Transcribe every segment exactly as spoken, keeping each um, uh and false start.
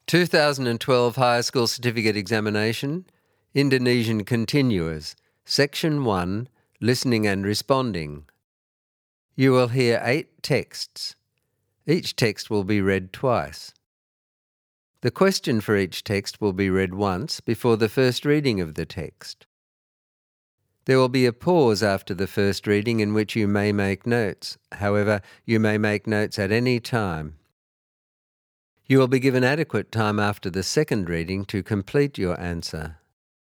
two thousand twelve Higher School Certificate Examination, Indonesian Continuous, Section one, Listening and Responding. You will hear eight texts. Each text will be read twice. The question for each text will be read once before the first reading of the text. There will be a pause after the first reading in which you may make notes. However, you may make notes at any time. You will be given adequate time after the second reading to complete your answer.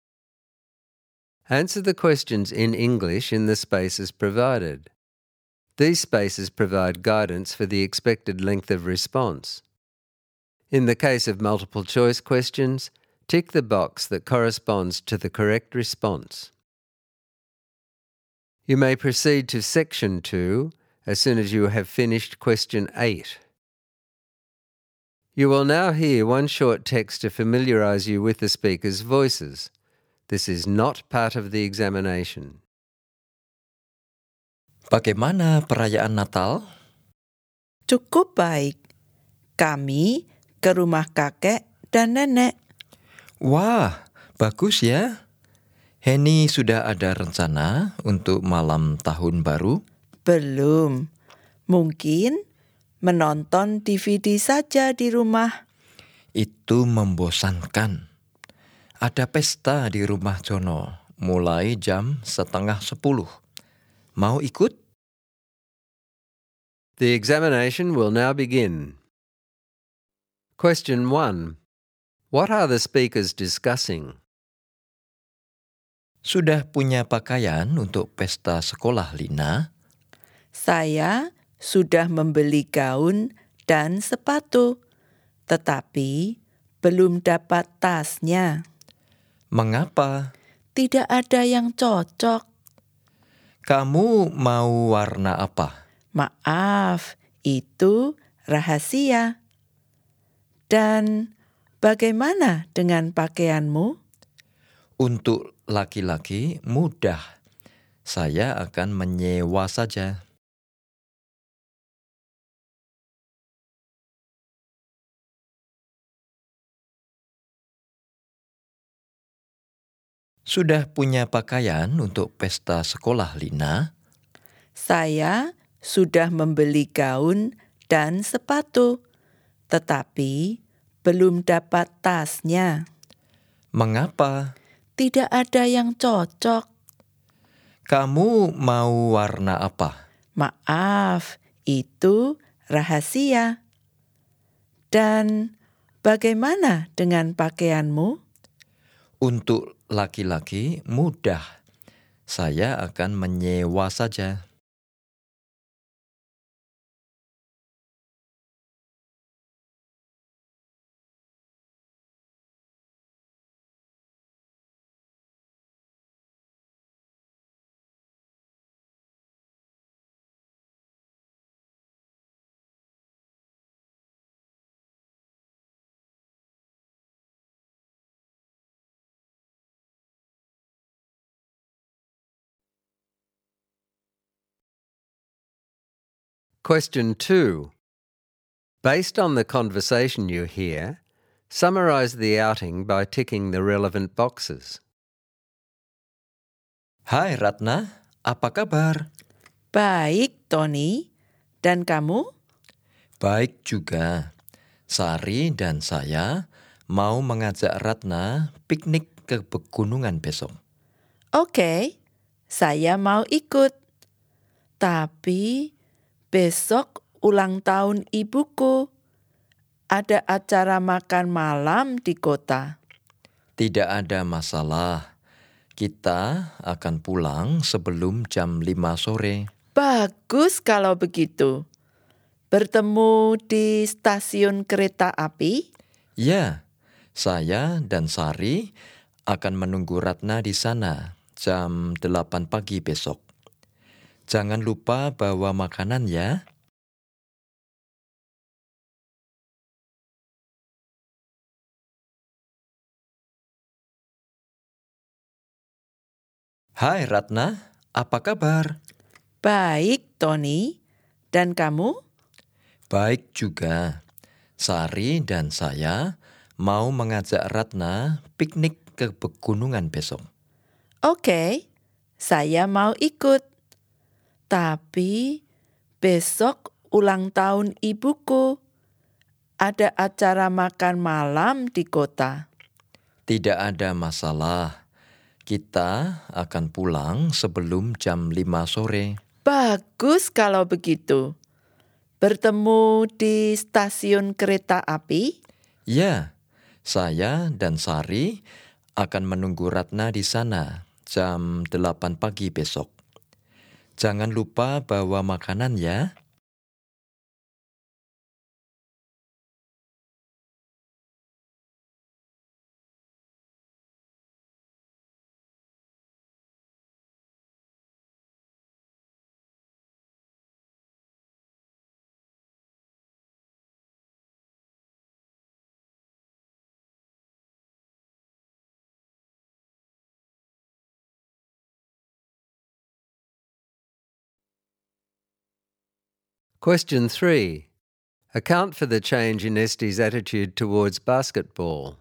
Answer the questions in English in the spaces provided. These spaces provide guidance for the expected length of response. In the case of multiple choice questions, tick the box that corresponds to the correct response. You may proceed to Section two as soon as you have finished Question eight. You will now hear one short text to familiarize you with the speaker's voices. This is not part of the examination. Bagaimana perayaan Natal? Cukup baik. Kami ke rumah kakek dan nenek. Wah, bagus ya. Henny sudah ada rencana untuk malam tahun baru? Belum. Mungkin menonton D V D saja di rumah. Itu membosankan. Ada pesta di rumah Jono, mulai jam setengah sepuluh. Mau ikut? The examination will now begin. Question one. What are the speakers discussing? Sudah punya pakaian untuk pesta sekolah, Lina? Saya sudah membeli gaun dan sepatu, tetapi belum dapat tasnya. Mengapa? Tidak ada yang cocok. Kamu mau warna apa? Maaf, itu rahasia. Dan bagaimana dengan pakaianmu? Untuk laki-laki mudah. Saya akan menyewa saja. Sudah punya pakaian untuk pesta sekolah, Lina? Saya sudah membeli gaun dan sepatu, tetapi belum dapat tasnya. Mengapa? Tidak ada yang cocok. Kamu mau warna apa? Maaf, itu rahasia. Dan bagaimana dengan pakaianmu? Untuk laki-laki mudah. Saya akan menyewa saja. Question two. Based on the conversation you hear, summarize the outing by ticking the relevant boxes. Hai Ratna, apa kabar? Baik, Tony. Dan kamu? Baik juga. Sari dan saya mau mengajak Ratna piknik ke pegunungan besok. Oke, saya mau ikut. Tapi besok ulang tahun ibuku. Ada acara makan malam di kota. Tidak ada masalah. Kita akan pulang sebelum jam lima sore. Bagus kalau begitu. Bertemu di stasiun kereta api? Ya, saya dan Sari akan menunggu Ratna di sana jam delapan pagi besok. Jangan lupa bawa makanan ya. Hai Ratna, apa kabar? Baik, Tony. Dan kamu? Baik juga. Sari dan saya mau mengajak Ratna piknik ke pegunungan besok. Oke, saya mau ikut. Tapi besok ulang tahun ibuku. Ada acara makan malam di kota. Tidak ada masalah. Kita akan pulang sebelum jam lima sore. Bagus kalau begitu. Bertemu di stasiun kereta api? Ya, saya dan Sari akan menunggu Ratna di sana jam delapan pagi besok. Jangan lupa bawa makanan ya. Question three. Account for the change in Esti's attitude towards basketball.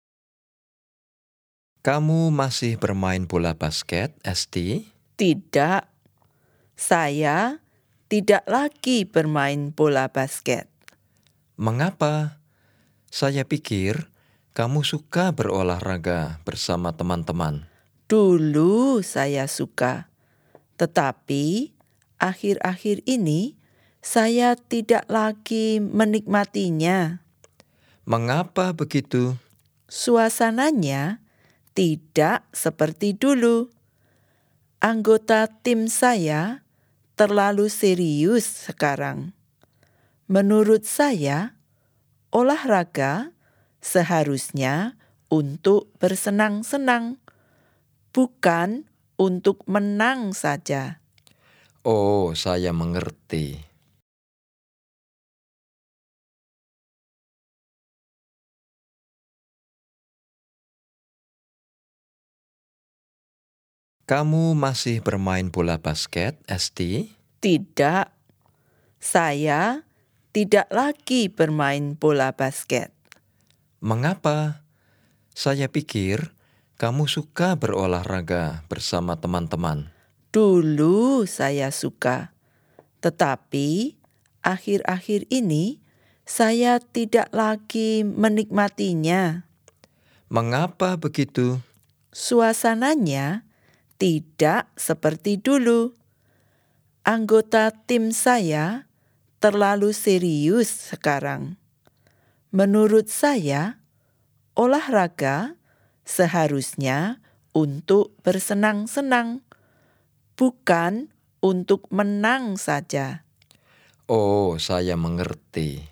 Kamu masih bermain bola basket, Esti? Tidak. Saya tidak lagi bermain bola basket. Mengapa? Saya pikir kamu suka berolahraga bersama teman-teman. Dulu saya suka. Tetapi akhir-akhir ini saya tidak lagi menikmatinya. Mengapa begitu? Suasananya tidak seperti dulu. Anggota tim saya terlalu serius sekarang. Menurut saya, olahraga seharusnya untuk bersenang-senang, bukan untuk menang saja. Oh, saya mengerti. Kamu masih bermain bola basket, Esti? Tidak, saya tidak lagi bermain bola basket. Mengapa? Saya pikir kamu suka berolahraga bersama teman-teman. Dulu saya suka, tetapi akhir-akhir ini saya tidak lagi menikmatinya. Mengapa begitu? Suasananya tidak seperti dulu. Anggota tim saya terlalu serius sekarang. Menurut saya, olahraga seharusnya untuk bersenang-senang, bukan untuk menang saja. Oh, saya mengerti.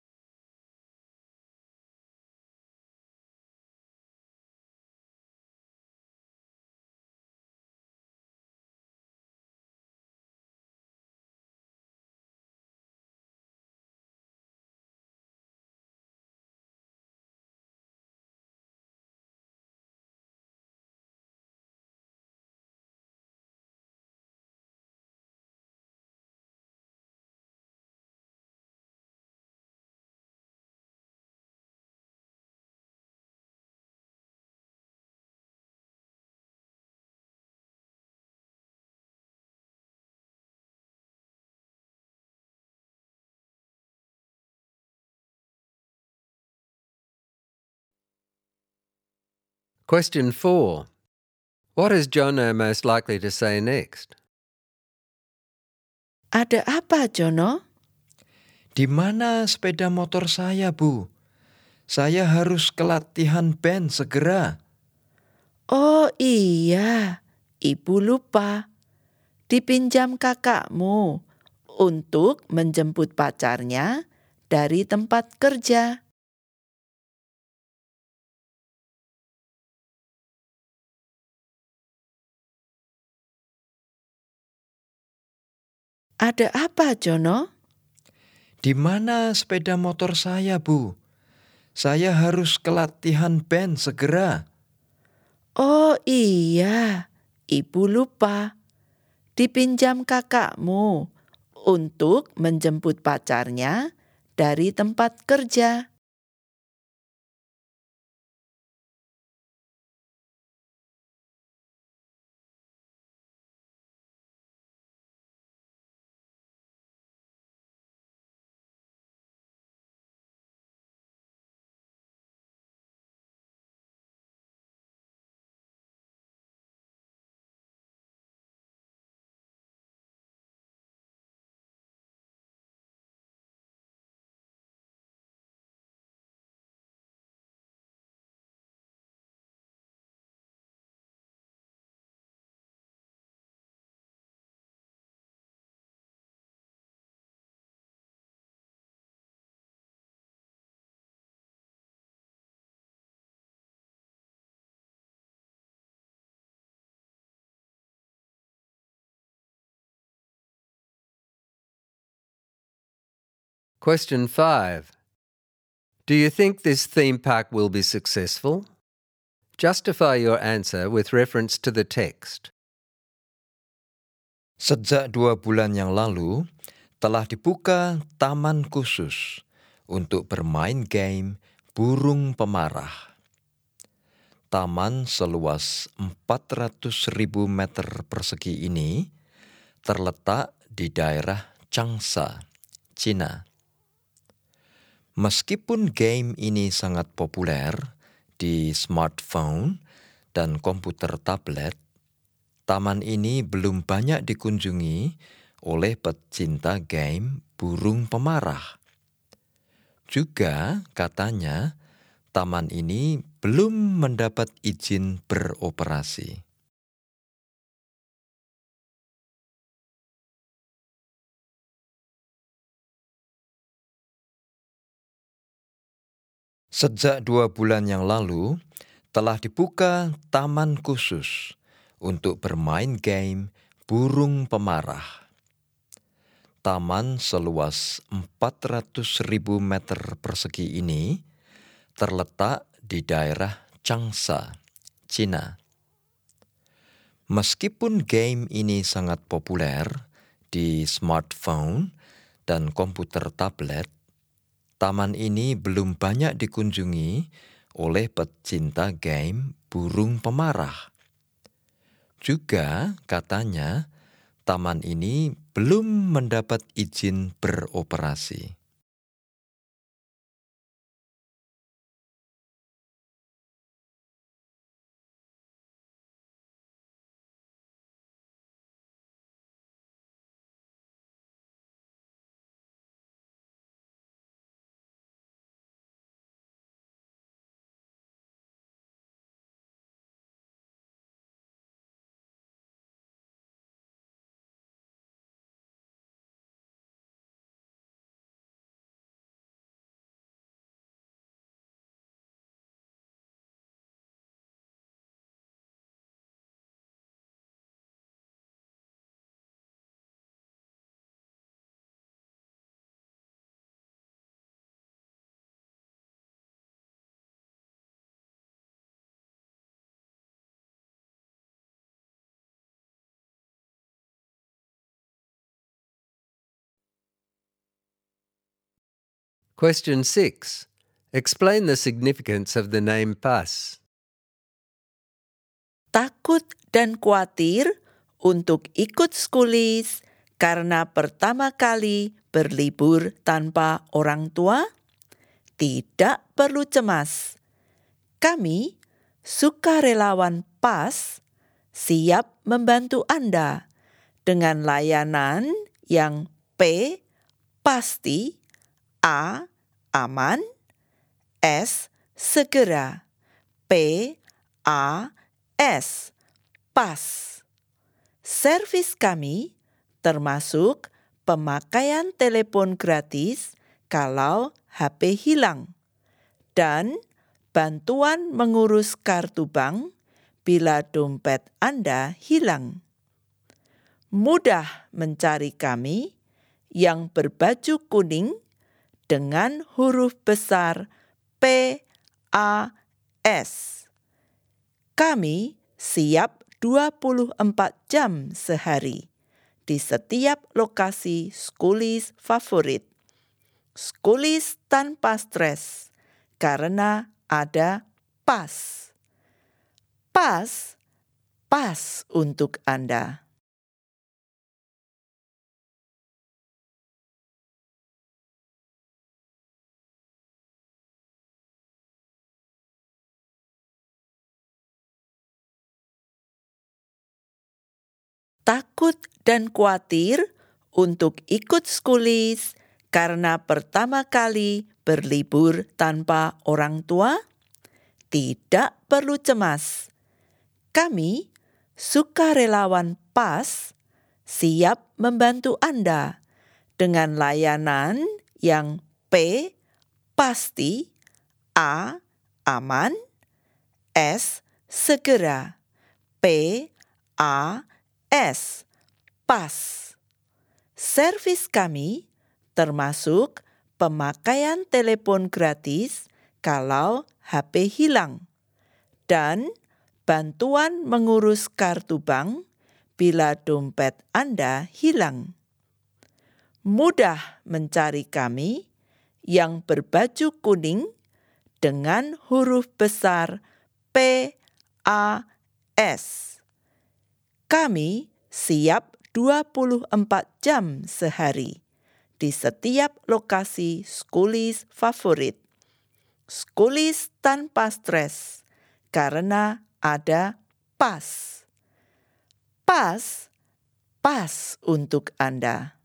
Question four. What is Jono most likely to say next? Ada apa, Jono? Di mana sepeda motor saya, Bu? Saya harus ke latihan band segera. Oh iya, ibu lupa. Dipinjam kakakmu untuk menjemput pacarnya dari tempat kerja. Ada apa, Jono? Di mana sepeda motor saya, Bu? Saya harus ke latihan band segera. Oh iya, ibu lupa. Dipinjam kakakmu untuk menjemput pacarnya dari tempat kerja. Question five. Do you think this theme park will be successful? Justify your answer with reference to the text. Sejak dua bulan yang lalu, telah dibuka taman khusus untuk bermain game burung pemarah. Taman seluas empat ratus ribu meter persegi ini terletak di daerah Changsha, Cina. Meskipun game ini sangat populer di smartphone dan komputer tablet, taman ini belum banyak dikunjungi oleh pecinta game burung pemarah. Juga katanya, taman ini belum mendapat izin beroperasi. Sejak dua bulan yang lalu, telah dibuka taman khusus untuk bermain game burung pemarah. Taman seluas empat ratus ribu meter persegi ini terletak di daerah Changsha, Cina. Meskipun game ini sangat populer di smartphone dan komputer tablet, taman ini belum banyak dikunjungi oleh pecinta game burung pemarah. Juga katanya, taman ini belum mendapat izin beroperasi. Question six. Explain the significance of the name Pas. Takut dan khawatir untuk ikut skulis karena pertama kali berlibur tanpa orang tua? Tidak perlu cemas. Kami, sukarelawan Pas, siap membantu Anda dengan layanan yang P, pasti, A, aman, S, segera, P, A, S, pas. Servis kami termasuk pemakaian telepon gratis kalau H P hilang dan bantuan mengurus kartu bank bila dompet Anda hilang. Mudah mencari kami yang berbaju kuning dengan huruf besar P A S. Kami siap dua puluh empat jam sehari di setiap lokasi skulis favorit. Skulis tanpa stres karena ada Pas. Pas, pas untuk Anda. Takut dan khawatir untuk ikut skulis karena pertama kali berlibur tanpa orang tua? Tidak perlu cemas. Kami, sukarelawan Pas, siap membantu Anda dengan layanan yang P, pasti, A, aman, S, segera, P, A, S, pas. Servis kami termasuk pemakaian telepon gratis kalau H P hilang, dan bantuan mengurus kartu bank bila dompet Anda hilang. Mudah mencari kami yang berbaju kuning dengan huruf besar P A S. Kami siap dua puluh empat jam sehari di setiap lokasi Schoolies favorit. Schoolies tanpa stres karena ada PAS. PAS, pas untuk Anda.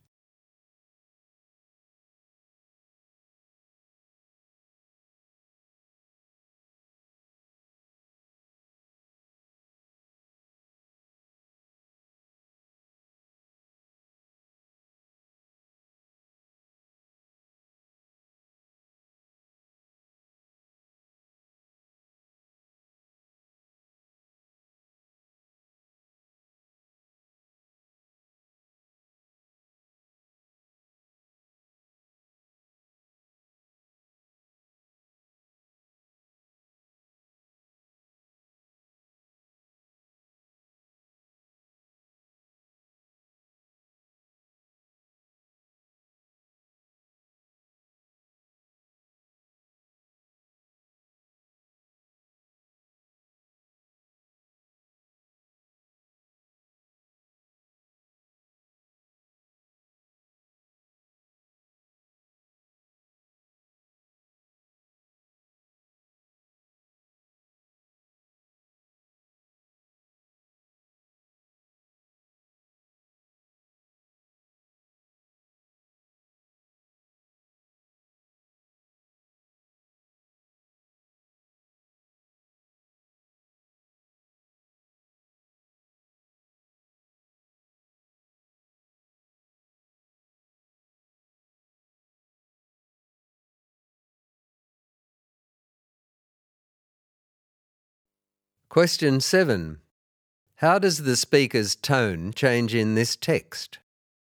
Question seven. How does the speaker's tone change in this text?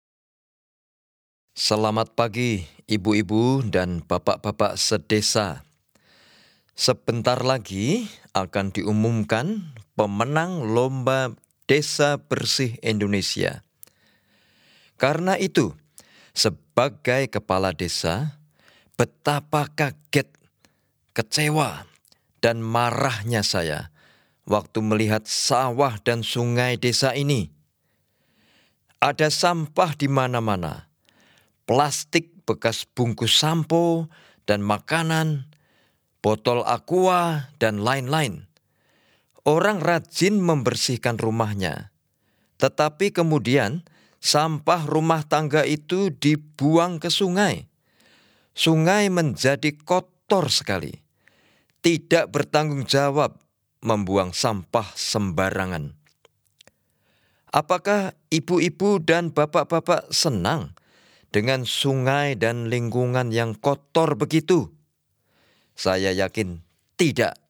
Selamat pagi, ibu-ibu dan bapak-bapak sedesa. Sebentar lagi akan diumumkan pemenang Lomba Desa Bersih Indonesia. Karena itu, sebagai kepala desa, betapa kaget, kecewa, dan marahnya saya waktu melihat sawah dan sungai desa ini. Ada sampah di mana-mana, plastik bekas bungkus sampo dan makanan, botol aqua, dan lain-lain. Orang rajin membersihkan rumahnya, tetapi kemudian sampah rumah tangga itu dibuang ke sungai. Sungai menjadi kotor sekali, tidak bertanggung jawab membuang sampah sembarangan. Apakah ibu-ibu dan bapak-bapak senang dengan sungai dan lingkungan yang kotor begitu? Saya yakin tidak.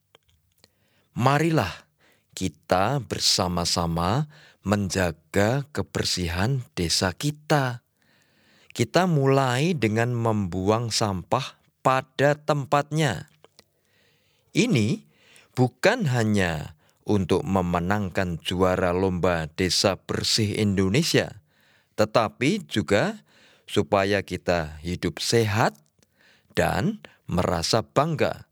Marilah kita bersama-sama menjaga kebersihan desa kita. Kita mulai dengan membuang sampah pada tempatnya. Ini bukan hanya untuk memenangkan juara Lomba Desa Bersih Indonesia, tetapi juga supaya kita hidup sehat dan merasa bangga.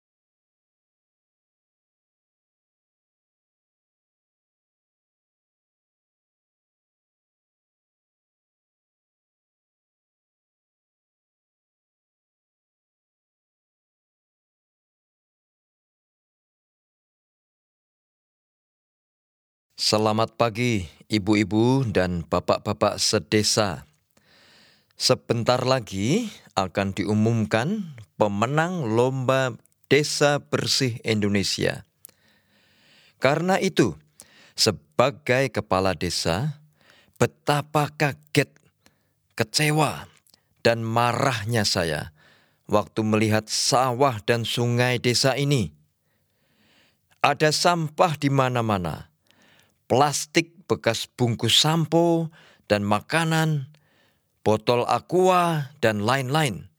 Selamat pagi, ibu-ibu dan bapak-bapak sedesa. Sebentar lagi akan diumumkan pemenang Lomba Desa Bersih Indonesia. Karena itu, sebagai kepala desa, betapa kaget, kecewa, dan marahnya saya waktu melihat sawah dan sungai desa ini. Ada sampah di mana-mana, plastik bekas bungkus sampo dan makanan, botol aqua, dan lain-lain.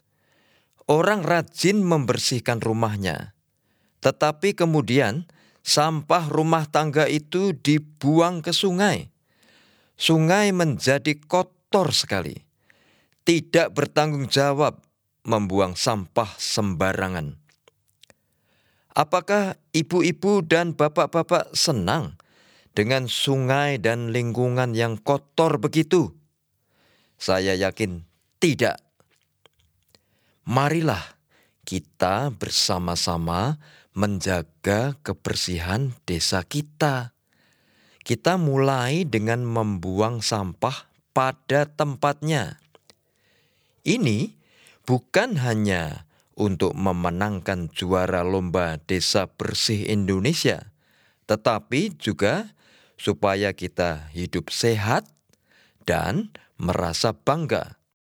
Orang rajin membersihkan rumahnya, tetapi kemudian sampah rumah tangga itu dibuang ke sungai. Sungai menjadi kotor sekali. Tidak bertanggung jawab membuang sampah sembarangan. Apakah ibu-ibu dan bapak-bapak senang dengan sungai dan lingkungan yang kotor begitu? Saya yakin tidak. Marilah kita bersama-sama menjaga kebersihan desa kita. Kita mulai dengan membuang sampah pada tempatnya. Ini bukan hanya untuk memenangkan juara lomba desa bersih Indonesia, tetapi juga supaya kita hidup sehat dan merasa bangga.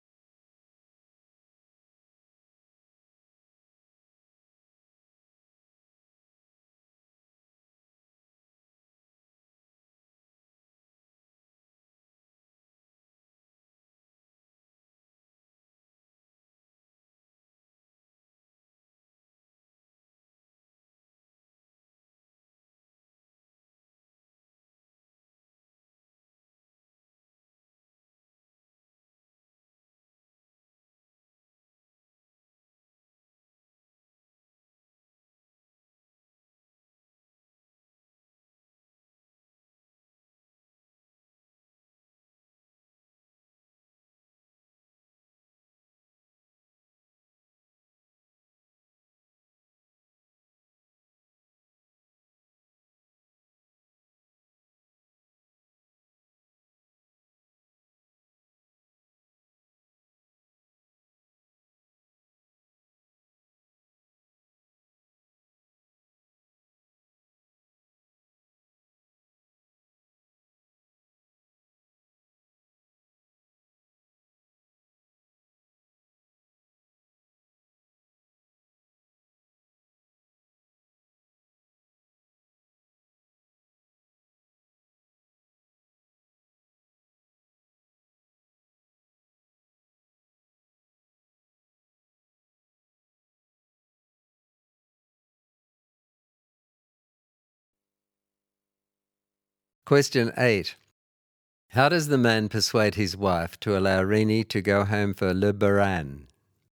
Question eight. How does the man persuade his wife to allow Rini to go home for Lebaran?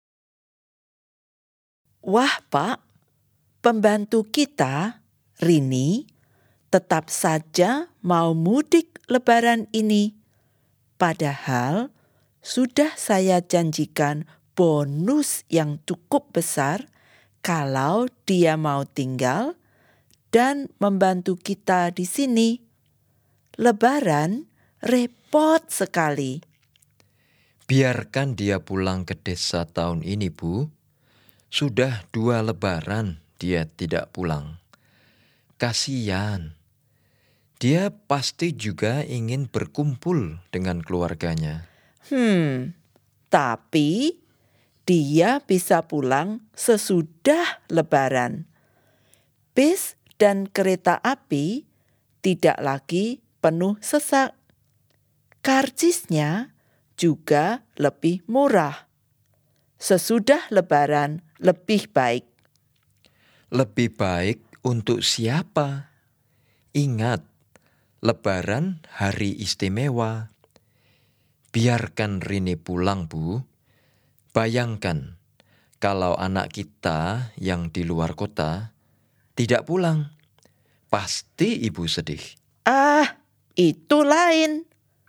Wah, Pak, pembantu kita, Rini, tetap saja mau mudik Lebaran ini. Padahal sudah saya janjikan bonus yang cukup besar kalau dia mau tinggal dan membantu kita di sini. Lebaran repot sekali. Biarkan dia pulang ke desa tahun ini, Bu. Sudah dua lebaran dia tidak pulang. Kasihan. Dia pasti juga ingin berkumpul dengan keluarganya. Hmm, tapi dia bisa pulang sesudah Lebaran. Bis dan kereta api tidak lagi penuh sesak. Karcisnya juga lebih murah. Sesudah Lebaran lebih baik. Lebih baik untuk siapa? Ingat, Lebaran hari istimewa. Biarkan Rini pulang, Bu. Bayangkan kalau anak kita yang di luar kota tidak pulang. Pasti ibu sedih. Ah, itu lain.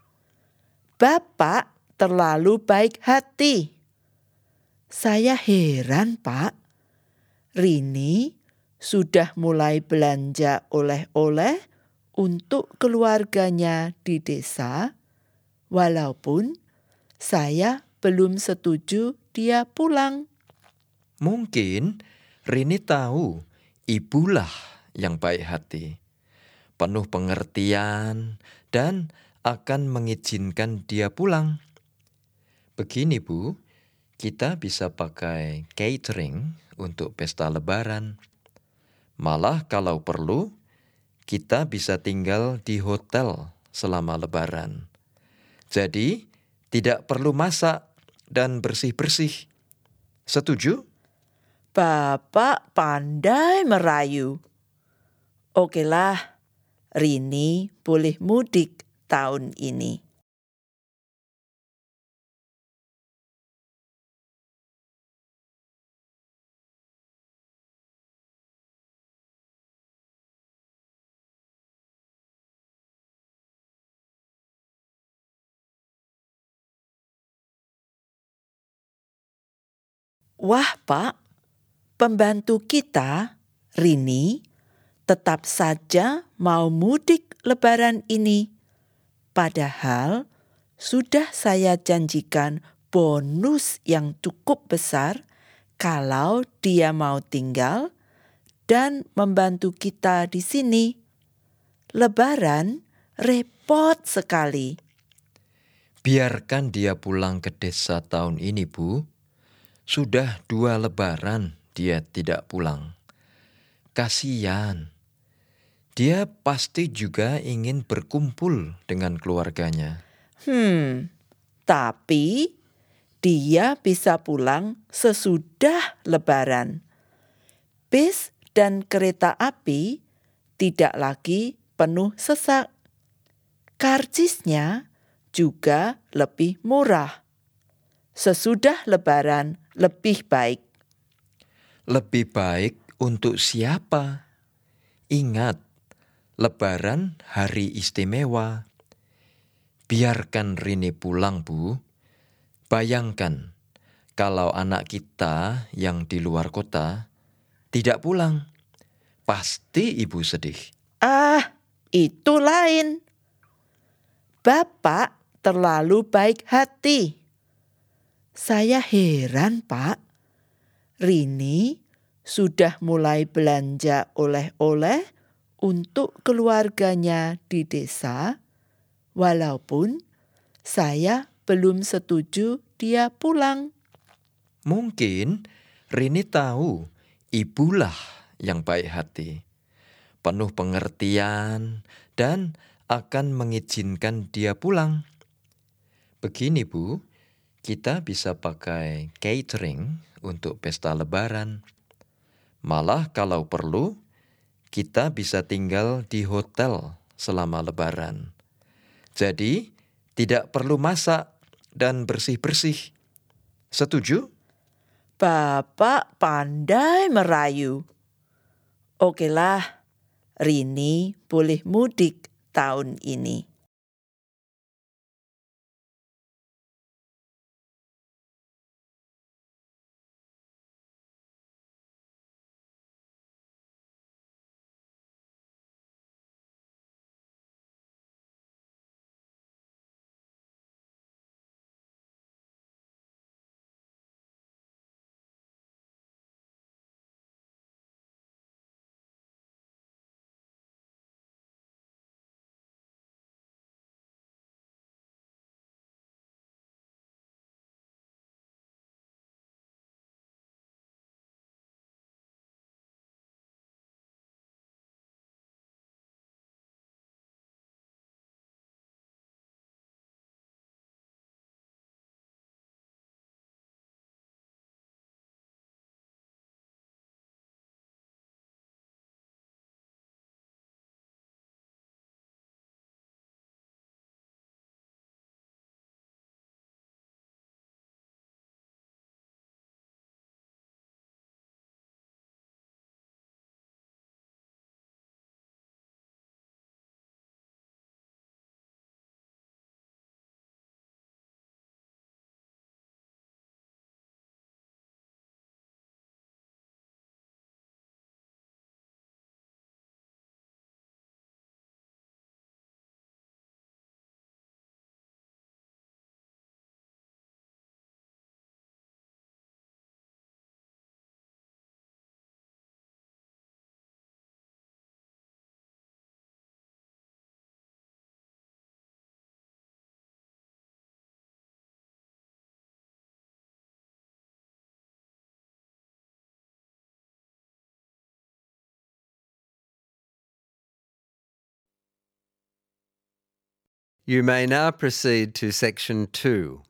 Bapak terlalu baik hati. Saya heran, Pak. Rini sudah mulai belanja oleh-oleh untuk keluarganya di desa, walaupun saya belum setuju dia pulang. Mungkin Rini tahu ibulah yang baik hati, penuh pengertian, dan akan mengizinkan dia pulang. Begini, Bu, kita bisa pakai catering untuk pesta Lebaran. Malah kalau perlu, kita bisa tinggal di hotel selama Lebaran. Jadi, tidak perlu masak dan bersih-bersih. Setuju? Bapak pandai merayu. Okelah, Rini boleh mudik tahun ini. Wah, Pak, pembantu kita, Rini, tetap saja mau mudik Lebaran ini. Padahal sudah saya janjikan bonus yang cukup besar kalau dia mau tinggal dan membantu kita di sini. Lebaran repot sekali. Biarkan dia pulang ke desa tahun ini, Bu. Sudah dua lebaran dia tidak pulang. Kasihan. Dia pasti juga ingin berkumpul dengan keluarganya. Hmm, tapi dia bisa pulang sesudah Lebaran. Bis dan kereta api tidak lagi penuh sesak. Karcisnya juga lebih murah. Sesudah Lebaran lebih baik. Lebih baik untuk siapa? Ingat, Lebaran hari istimewa. Biarkan Rini pulang, Bu. Bayangkan, kalau anak kita yang di luar kota tidak pulang, pasti ibu sedih. Ah, itu lain. Bapak terlalu baik hati. Saya heran, Pak. Rini sudah mulai belanja oleh-oleh untuk keluarganya di desa, walaupun saya belum setuju dia pulang. Mungkin Rini tahu ibulah yang baik hati, penuh pengertian, dan akan mengizinkan dia pulang. Begini, Bu, kita bisa pakai catering untuk pesta Lebaran. Malah kalau perlu, kita bisa tinggal di hotel selama Lebaran. Jadi, tidak perlu masak dan bersih-bersih. Setuju? Bapak pandai merayu. Okelah, Rini boleh mudik tahun ini. You may now proceed to section two.